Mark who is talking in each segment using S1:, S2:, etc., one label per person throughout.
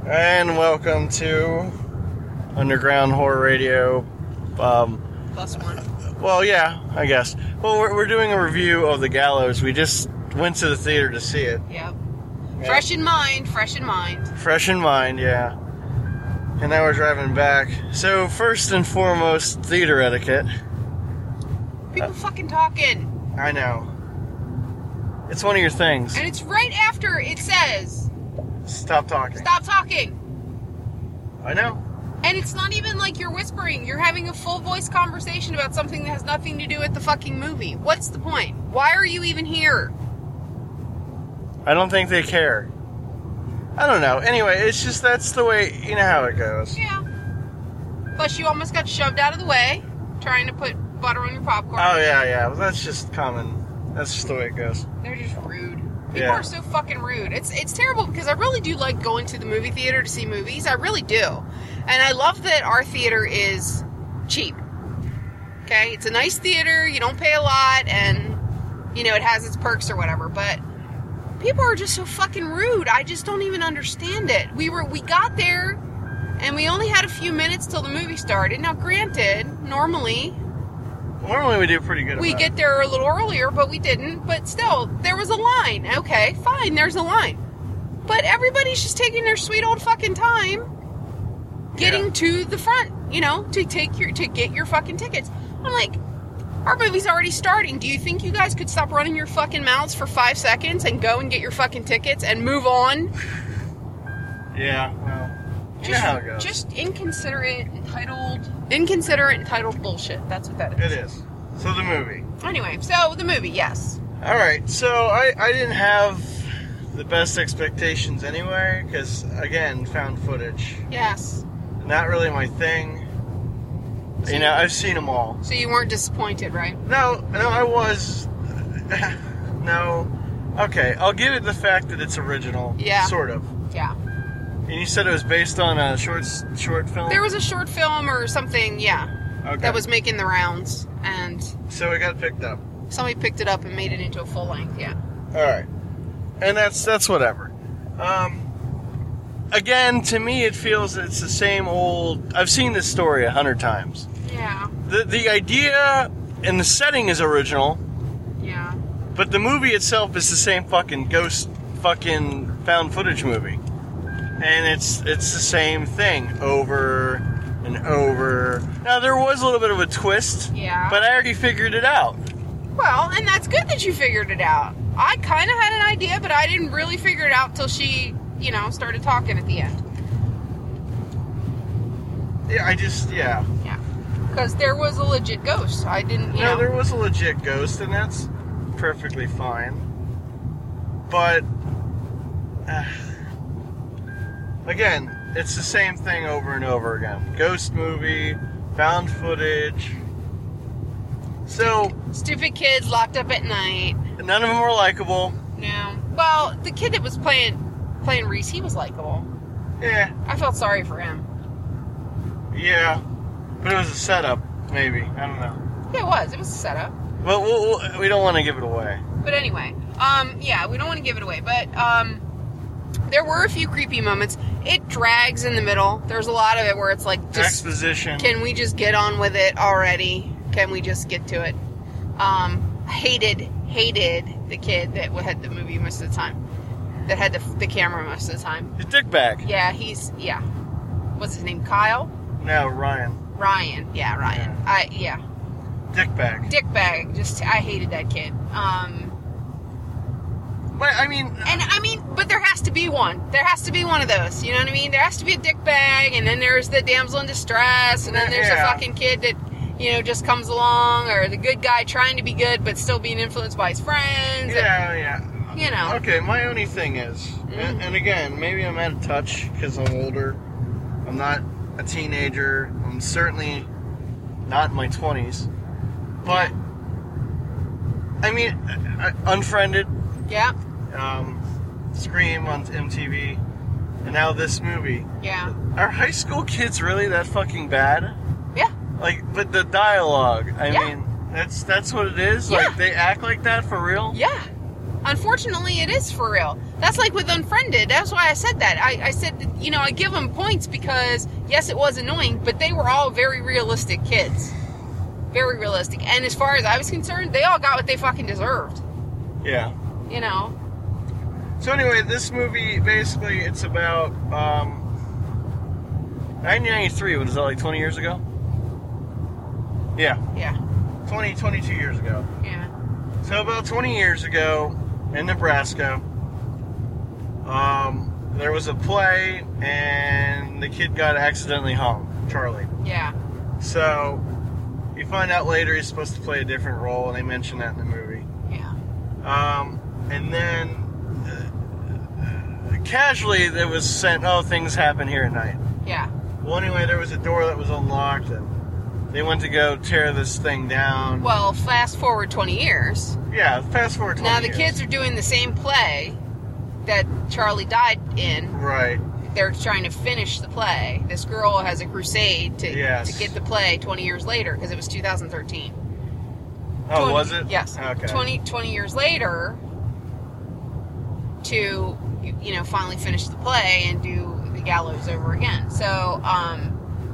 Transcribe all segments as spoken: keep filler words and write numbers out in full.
S1: And welcome to Underground Horror Radio. Um,
S2: Plus one.
S1: Well, yeah, I guess. Well, we're, we're doing a review of The Gallows. We just went to the theater to see it.
S2: Yep.
S1: Yeah.
S2: Fresh in mind, fresh in mind.
S1: Fresh in mind, yeah. And now we're driving back. So, first and foremost, theater etiquette.
S2: People
S1: Uh,
S2: fucking talking.
S1: I know. It's one of your things.
S2: And it's right after it says,
S1: Stop talking.
S2: stop talking.
S1: I know.
S2: And it's not even like you're whispering. You're having a full voice conversation about something that has nothing to do with the fucking movie. What's the point? Why are you even here?
S1: I don't think they care. I don't know. Anyway, it's just that's the way, you know how it goes.
S2: Yeah. Plus, you almost got shoved out of the way trying to put butter on your popcorn.
S1: Oh, yeah, yeah. Well, that's just common. That's just the way it goes.
S2: They're just rude. People
S1: Yeah.
S2: are so fucking rude. It's it's terrible because I really do like going to the movie theater to see movies. I really do. And I love that our theater is cheap. Okay? It's a nice theater. You don't pay a lot and, you know, it has its perks or whatever. But people are just so fucking rude. I just don't even understand it. We were we got there and we only had a few minutes till the movie started. Now, granted, normally
S1: Normally we do pretty good
S2: we
S1: about
S2: get
S1: it.
S2: there a little earlier, but we didn't. But still, there was a line. Okay, fine, there's a line. But everybody's just taking their sweet old fucking time getting
S1: Yeah.
S2: to the front, you know, to take your to get your fucking tickets. I'm like, our movie's already starting. Do you think you guys could stop running your fucking mouths for five seconds and go and get your fucking tickets and move on?
S1: Yeah, well, you
S2: Just,
S1: know how it goes.
S2: just inconsiderate, entitled, inconsiderate, entitled bullshit. That's what that is.
S1: It is. So the movie.
S2: Anyway, so the movie, yes.
S1: Alright, so I, I didn't have the best expectations anyway, because, again, found footage.
S2: Yes.
S1: Not really my thing.
S2: So
S1: You know, I've seen them all.
S2: So you weren't disappointed, right?
S1: No, no, I was. No. Okay, I'll give it the fact that it's original.
S2: Yeah.
S1: Sort of.
S2: Yeah.
S1: And you said it was based on a short short film?
S2: There was a short film or something, yeah,
S1: Okay.
S2: that was making the rounds, and
S1: So it got picked up.
S2: somebody picked it up and made it into a full length, yeah.
S1: Alright. And that's that's whatever. Um again, to me it feels it's the same old I've seen this story a hundred times.
S2: Yeah.
S1: The the idea and the setting is original,
S2: Yeah.
S1: but the movie itself is the same fucking ghost fucking found footage movie. And it's it's the same thing over and over. Now there was a little bit of a twist,
S2: Yeah.
S1: but I already figured it out.
S2: Well, and that's good that you figured it out. I kind of had an idea, but I didn't really figure it out till she, you know, started talking at the end.
S1: Yeah, I just yeah.
S2: Yeah. Because there was a legit ghost. I didn't, you
S1: No,
S2: know.
S1: there was a legit ghost, and that's perfectly fine. But uh, again, it's the same thing over and over again. Ghost movie, found footage. So
S2: Stupid kids locked up at night.
S1: none of them were likable.
S2: No. Well, the kid that was playing playing Reese, he was likable.
S1: Yeah,
S2: I felt sorry for him.
S1: yeah, but it was a setup. Maybe I don't know.
S2: Yeah, it was. It was a setup.
S1: Well, we'll, we'll we don't want to give it away.
S2: But anyway, um, yeah, we don't want to give it away. But um, there were a few creepy moments. It drags in the middle. There's a lot of it where it's like, just
S1: Exposition.
S2: can we just get on with it already? Can we just get to it? Um, hated, hated the kid that had the movie most of the time. That had the, the camera most of the time.
S1: His dick bag.
S2: Yeah, he's, yeah. What's his name? Kyle?
S1: No, Ryan.
S2: Ryan. Yeah, Ryan.
S1: Yeah.
S2: I, yeah.
S1: Dick bag.
S2: Dick bag. Just, I hated that kid. Um...
S1: But I mean,
S2: And I mean, but there has to be one. There has to be one of those. You know what I mean? There has to be a dick bag, and then there's the damsel in distress, and then there's
S1: Yeah.
S2: a fucking kid that, you know, just comes along, or the good guy trying to be good but still being influenced by his friends.
S1: yeah, yeah.
S2: And, you know.
S1: Okay, my only thing is, and, and again, maybe I'm out of touch because I'm older. I'm not a teenager. I'm certainly not in my twenties. But, I mean, uh, Unfriended,
S2: Yeah.
S1: um, Scream on M T V, and now this movie.
S2: Yeah.
S1: Are high school kids really that fucking bad?
S2: Yeah.
S1: Like, but the dialogue, I
S2: Yeah.
S1: mean, that's that's what it is?
S2: Yeah.
S1: Like, they act like that for real?
S2: Yeah. Unfortunately, it is for real. That's like with Unfriended. That's why I said that. I, I said, that, you know, I give them points because, yes, it was annoying, but they were all very realistic kids. Very realistic. And as far as I was concerned, they all got what they fucking deserved.
S1: Yeah.
S2: You know?
S1: So anyway, this movie, basically, it's about, um, nineteen ninety-three, what is that, like twenty years ago? Yeah.
S2: Yeah.
S1: twenty, twenty-two years ago.
S2: Yeah.
S1: So about twenty years ago, in Nebraska, um, there was a play, and the kid got accidentally hung, Charlie.
S2: Yeah.
S1: So, you find out later he's supposed to play a different role, and they mention that in the movie.
S2: Yeah.
S1: Um, and then, uh, casually, it was sent, oh, things happen here at night.
S2: Yeah.
S1: Well, anyway, there was a door that was unlocked, and they went to go tear this thing down.
S2: Well, fast forward twenty years.
S1: Yeah, fast forward twenty
S2: Now the
S1: years.
S2: kids are doing the same play that Charlie died in.
S1: Right.
S2: They're trying to finish the play. This girl has a crusade to
S1: Yes.
S2: to get the play twenty years later because it was two thousand thirteen.
S1: Oh,
S2: twenty,
S1: was it?
S2: Yes.
S1: Okay.
S2: twenty, twenty years later to, you know, finally finish the play and do the gallows over again. So, um,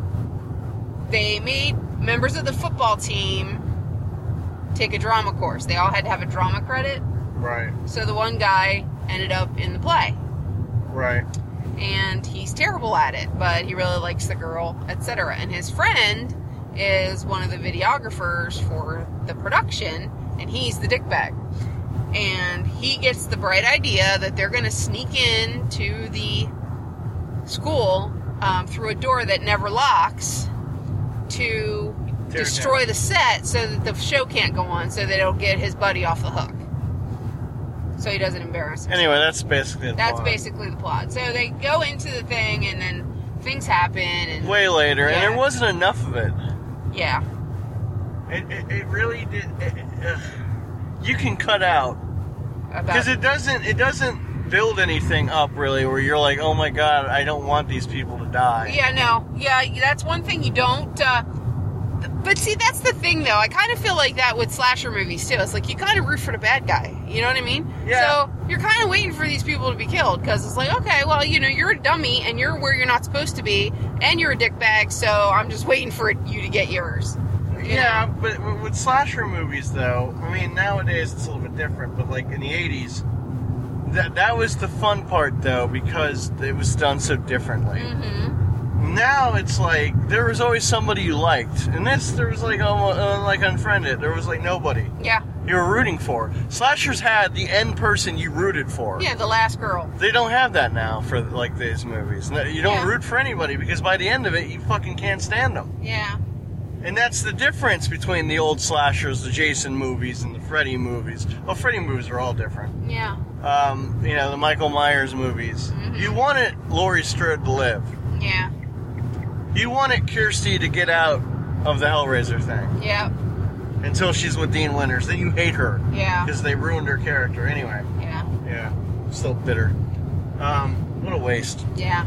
S2: they made members of the football team take a drama course. They all had to have a drama credit.
S1: Right.
S2: So the one guy ended up in the play.
S1: Right.
S2: And he's terrible at it, but he really likes the girl, et cetera. And his friend is one of the videographers for the production, and he's the dickbag. And he gets the bright idea that they're going to sneak in to the school um, through a door that never locks to
S1: Tear it
S2: destroy
S1: down.
S2: the set so that the show can't go on, so that it'll get his buddy off the hook. So he doesn't embarrass himself.
S1: Anyway, that's basically the
S2: That's
S1: plot.
S2: basically the plot. So they go into the thing, and then things happen, and
S1: Way later,
S2: Yeah.
S1: and there wasn't enough of it.
S2: yeah,
S1: It, it, it really did. It, it, ugh. You can cut out
S2: about
S1: because it doesn't. It doesn't build anything up really, where you're like, oh my god, I don't want these people to die.
S2: yeah, no, yeah, that's one thing you don't. Uh, but see, that's the thing, though. I kind of feel like that with slasher movies too. It's like you kind of root for the bad guy. You know what I mean?
S1: Yeah.
S2: So you're kind of waiting for these people to be killed because it's like, okay, well, you know, you're a dummy and you're where you're not supposed to be, and you're a dickbag. So I'm just waiting for you to get yours. You
S1: Yeah,
S2: know?
S1: but with slasher movies, though, I mean, nowadays it's a little bit different. But like in the eighties, that that was the fun part, though, because it was done so differently.
S2: Mm-hmm.
S1: Now it's like there was always somebody you liked, and this there was like almost uh, like Unfriended. There was like nobody
S2: Yeah.
S1: you were rooting for. Slashers had the end person you rooted for.
S2: Yeah, the last girl.
S1: They don't have that now for like these movies. No, you don't
S2: Yeah.
S1: root for anybody because by the end of it, you fucking can't stand them.
S2: Yeah.
S1: And that's the difference between the old slashers, the Jason movies, and the Freddy movies. Well, Freddy movies are all different.
S2: Yeah.
S1: Um, you know, the Michael Myers movies.
S2: Mhm.
S1: You wanted Laurie Strode to live.
S2: Yeah.
S1: You wanted Kirsty to get out of the Hellraiser thing
S2: Yeah.
S1: until she's with Dean Winters. Then you hate her
S2: Yeah.
S1: because they ruined her character. Anyway,
S2: Yeah.
S1: yeah, still bitter. Um, what a waste.
S2: Yeah.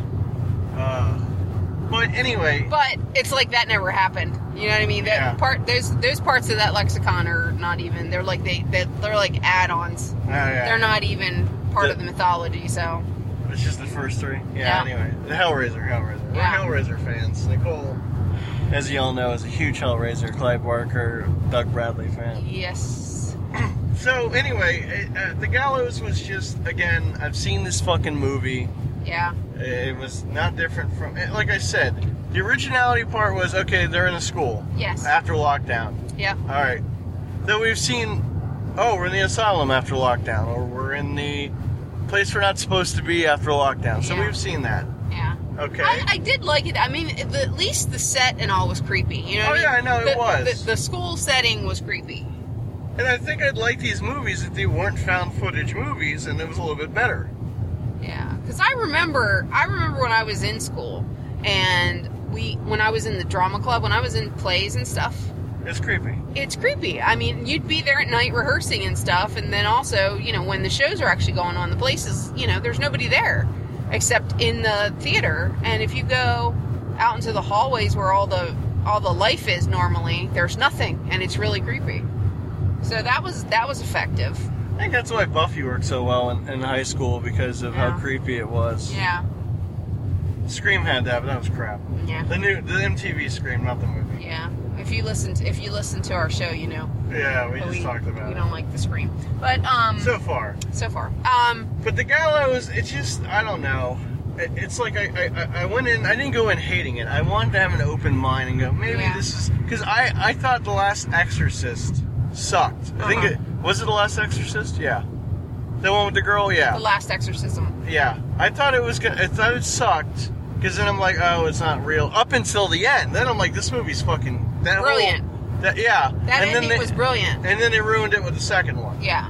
S1: Uh, but anyway,
S2: But it's like that never happened. You know what I mean? That
S1: Yeah.
S2: part, those those parts of that lexicon are not even. They're like they they're, they're like add-ons.
S1: oh, yeah.
S2: They're not even part
S1: The-
S2: of the mythology. So
S1: It's just the first three. Yeah,
S2: Yeah.
S1: anyway. The Hellraiser, Hellraiser. We're
S2: Yeah.
S1: Hellraiser fans. Nicole, as you all know, is a huge Hellraiser, Clive Barker, Doug Bradley fan.
S2: yes.
S1: So, anyway, it, uh, The Gallows was just, again, I've seen this fucking movie.
S2: Yeah.
S1: It was not different from, eh, like I said, the originality part was, okay, they're in a school.
S2: Yes.
S1: After lockdown.
S2: Yep.
S1: Alright. Then we've seen, oh, we're in the asylum after lockdown, or we're in the place we're not supposed to be after lockdown. So
S2: Yeah.
S1: we've seen that.
S2: Yeah.
S1: Okay.
S2: I, I did like it. I mean, the, at least the set and all was creepy. You know?
S1: Oh,
S2: what
S1: yeah,
S2: I
S1: I know,
S2: mean?
S1: it
S2: The-
S1: was.
S2: The, the school setting was creepy.
S1: And I think I'd like these movies if they weren't found footage movies and it was a little bit better.
S2: Yeah, because I remember, I remember when I was in school, and we, when I was in the drama club, when I was in plays and stuff,
S1: It's creepy.
S2: it's creepy. I mean, you'd be there at night rehearsing and stuff, and then also, you know, when the shows are actually going on, the places, you know, there's nobody there except in the theater. And if you go out into the hallways where all the all the life is normally, there's nothing, and it's really creepy. So that was that was effective.
S1: I think that's why Buffy worked so well in, in high school, because of
S2: Yeah.
S1: how creepy it was.
S2: Yeah.
S1: Scream had that, but that was crap.
S2: Yeah.
S1: The new, the M T V Scream, not the movie.
S2: Yeah. If you listen to, if you listen to our show, you know.
S1: Yeah, we
S2: But
S1: just talked about
S2: we
S1: it.
S2: don't like the Scream. But, um...
S1: So far.
S2: So far. Um...
S1: But the Gallows, it's just, I don't know. It, it's like I, I, I went in, I didn't go in hating it. I wanted to have an open mind and go, maybe
S2: Yeah.
S1: this is... Because I, I thought The Last Exorcist sucked. I think
S2: Uh-huh.
S1: it... Was it The Last Exorcist? Yeah. The one with the girl? Yeah.
S2: The Last Exorcism.
S1: Yeah. I thought it was gonna... I thought it sucked. Because then I'm like, oh, it's not real. Up until the end. Then I'm like, this movie's fucking... That
S2: Brilliant.
S1: Whole, that, yeah.
S2: That
S1: and
S2: ending
S1: then they,
S2: was brilliant.
S1: And then they ruined it with the second one.
S2: Yeah.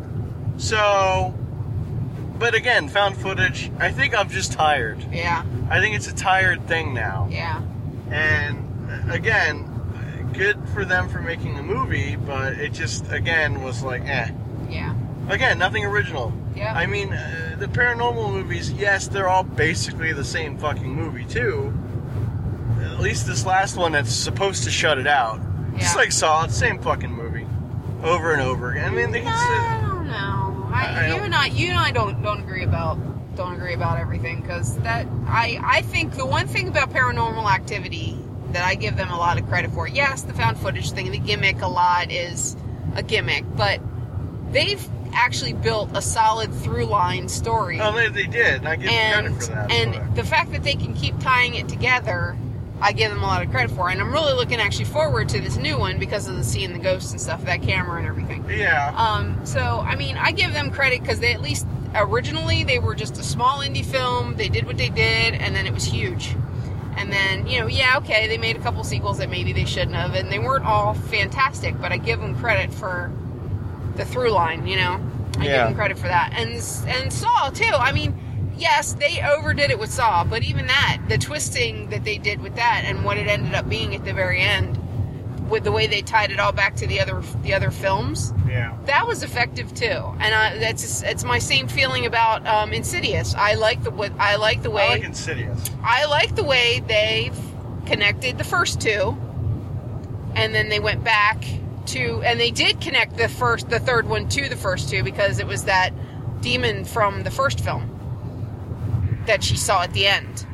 S1: So... But again, found footage, I think I'm just tired.
S2: Yeah.
S1: I think it's a tired thing now.
S2: Yeah.
S1: And again, good for them for making a movie, but it just, again, was like, eh.
S2: Yeah.
S1: Again, nothing original.
S2: Yeah.
S1: I mean, uh, the paranormal movies, yes, they're all basically the same fucking movie, too. At least this last one that's supposed to shut it out. Just
S2: Yeah.
S1: like Saw, it's the same fucking movie. Over and over again. I mean, they
S2: No,
S1: can
S2: I
S1: sit...
S2: don't know. I,
S1: I
S2: you
S1: don't-
S2: and I, you and I don't don't agree about don't agree about everything, because that I I think the one thing about Paranormal Activity that I give them a lot of credit for, yes, the found footage thing, the gimmick a lot is a gimmick, but they've actually built a solid through line story.
S1: Oh, they, they did, and I give them
S2: and
S1: credit for that.
S2: and
S1: but-
S2: the fact that they can keep tying it together, I give them a lot of credit for. And I'm really looking actually forward to this new one because of the seeing the ghosts and stuff, that camera and everything.
S1: Yeah.
S2: Um, so, I mean, I give them credit because they at least, originally, they were just a small indie film. They did what they did, and then it was huge. And then, you know, yeah, okay, they made a couple sequels that maybe they shouldn't have, and they weren't all fantastic, but I give them credit for the through line, you know? I
S1: Yeah.
S2: give them credit for that. And, and Saw, too. I mean, yes, they overdid it with Saw, but even that, the twisting that they did with that and what it ended up being at the very end, with the way they tied it all back to the other the other films,
S1: Yeah.
S2: that was effective too. And I, that's it's my same feeling about um, Insidious. I like the what I like the way
S1: I like Insidious.
S2: I like the way they've connected the first two, and then they went back to, and they did connect the first, the third one to the first two because it was that demon from the first film that she saw at the end.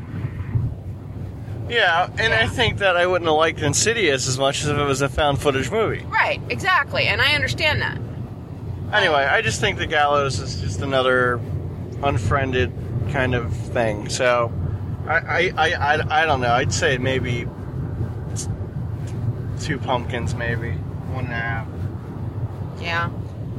S1: Yeah, and
S2: Yeah.
S1: I think that I wouldn't have liked Insidious as much as if it was a found footage movie.
S2: Right, exactly, and I understand that.
S1: Anyway, I just think The Gallows is just another unfriended kind of thing. So, I, I, I, I, I don't know. I'd say maybe two pumpkins, maybe one and a half.
S2: Yeah.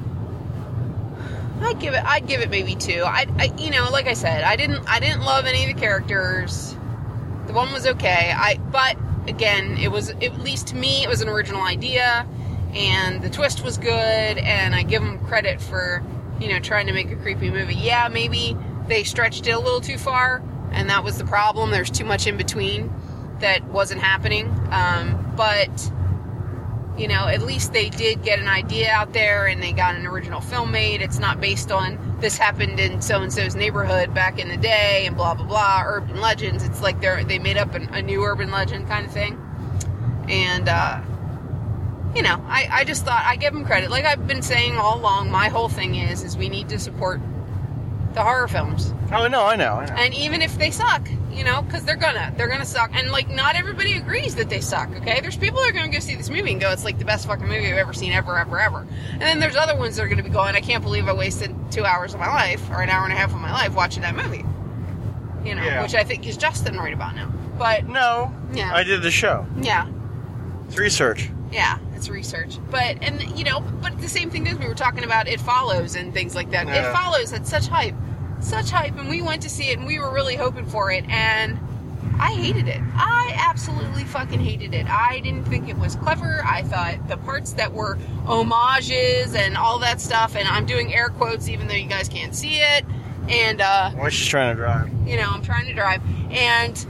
S2: I'd give it. I'd give it maybe two. I, I, you know, like I said, I didn't. I didn't love any of the characters. The one was okay. I, but again, it was at least to me, it was an original idea, and the twist was good. And I give them credit for, you know, trying to make a creepy movie. Yeah, maybe they stretched it a little too far, and that was the problem. There's too much in between that wasn't happening. Um, but. You know, at least they did get an idea out there and they got an original film made. It's not based on this happened in so-and-so's neighborhood back in the day and blah, blah, blah, urban legends. It's like they're, they made up an, a new urban legend kind of thing. And, uh, you know, I, I just thought, I give them credit. Like I've been saying all along, my whole thing is, is we need to support the horror films.
S1: Oh, no, I know, I know.
S2: And even if they suck, you know, because they're gonna, they're gonna suck. And, like, not everybody agrees that they suck, okay? There's people that are gonna go see this movie and go, it's, like, the best fucking movie I've ever seen, ever, ever, ever. And then there's other ones that are gonna be going, I can't believe I wasted two hours of my life, or an hour and a half of my life watching that movie. You know,
S1: Yeah.
S2: which I think is Justin right about now. But,
S1: No,
S2: Yeah.
S1: I did the show.
S2: yeah.
S1: It's research.
S2: Yeah, it's research. But, and, you know, but the same thing is we were talking about It Follows and things like that.
S1: Yeah.
S2: It Follows had such hype. Such hype, and we went to see it, and we were really hoping for it, and I hated it. I absolutely fucking hated it. I didn't think it was clever. I thought the parts that were homages and all that stuff, and I'm doing air quotes even though you guys can't see it, and, uh,
S1: Why she's trying to drive.
S2: you know, I'm trying to drive, and,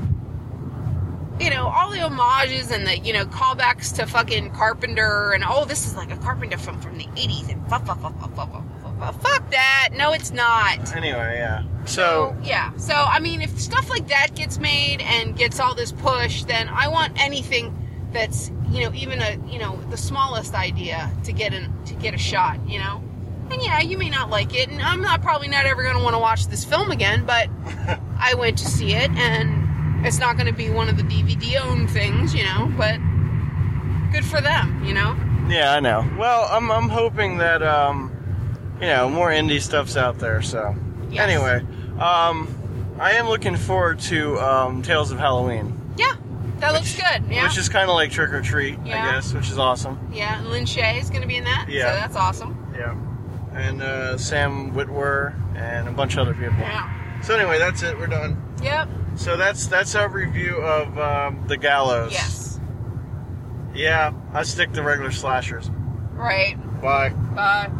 S2: you know, all the homages and the, you know, callbacks to fucking Carpenter, and, oh, this is like a Carpenter film from the eighties, and fuck, fuck, fuck, fuck, fuck, fuck, fuck, fuck that. No, it's not.
S1: Anyway, yeah. So,
S2: yeah. So, I mean, if stuff like that gets made and gets all this push, then I want anything that's, you know, even a, you know, the smallest idea to get an, to get a shot, you know? And yeah, you may not like it, and I'm not probably not ever going to want to watch this film again, but I went to see it, and it's not going to be one of the D V D-owned things, you know, but good for them, you know?
S1: Yeah, I know. Well, I'm I'm hoping that, um, you know, more indie stuff's out there, so.
S2: Yes.
S1: Anyway, um, I am looking forward to um, Tales of Halloween.
S2: Yeah, that
S1: which,
S2: looks good, yeah.
S1: Which is kind of like Trick or Treat,
S2: Yeah.
S1: I guess, which is awesome.
S2: Yeah, and Lin Shaye is going to be in that,
S1: Yeah.
S2: so that's awesome.
S1: Yeah. And uh, Sam Witwer and a bunch of other people.
S2: Yeah.
S1: So anyway, that's it. We're done.
S2: Yep.
S1: So that's that's our review of um, The Gallows.
S2: Yes.
S1: Yeah, I stick to regular slashers.
S2: Right.
S1: Bye.
S2: Bye.